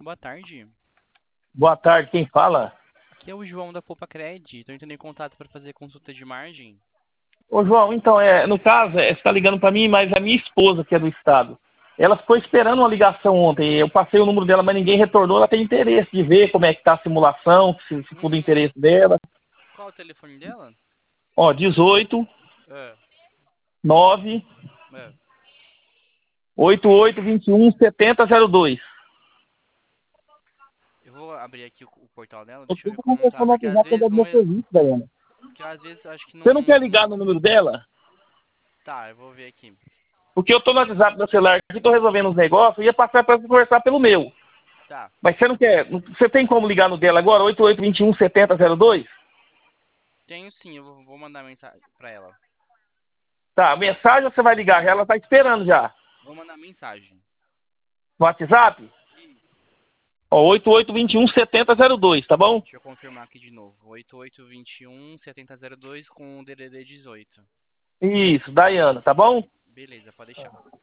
Boa tarde. Boa tarde, quem fala? Aqui é o João da Poupa Cred. Estou entrando em contato para fazer consulta de margem. Ô João, então, no caso, você está ligando para mim, mas a minha esposa, que é do estado, ela ficou esperando uma ligação ontem. Eu passei o número dela, mas ninguém retornou. Ela tem interesse de ver como é que tá a simulação, se for do interesse dela. Qual o telefone dela? Ó, 18 É, 9 é. 88 21 7002. Eu vou abrir aqui o portal dela, Eu deixa eu tô ver como tá. conversando no Porque às WhatsApp vezes do meu não é. serviço, Daiane. Porque às vezes acho que Você não quer não. ligar no número dela? Tá, eu vou ver aqui. Porque eu tô no WhatsApp do celular aqui, tô resolvendo os negócios, eu ia passar para você conversar pelo meu. Tá, Mas você não quer. Você tem como ligar no dela agora? 88 21 7002? tenho sim, eu vou mandar mensagem pra ela. Tá, a mensagem você vai ligar, ela tá esperando já. Vou mandar mensagem. No WhatsApp? Isso. Ó, 88 21 7002, tá bom? Deixa eu confirmar aqui de novo. 8821 7002 com o DDD 18. Isso, Daiana, tá bom? Beleza, pode deixar.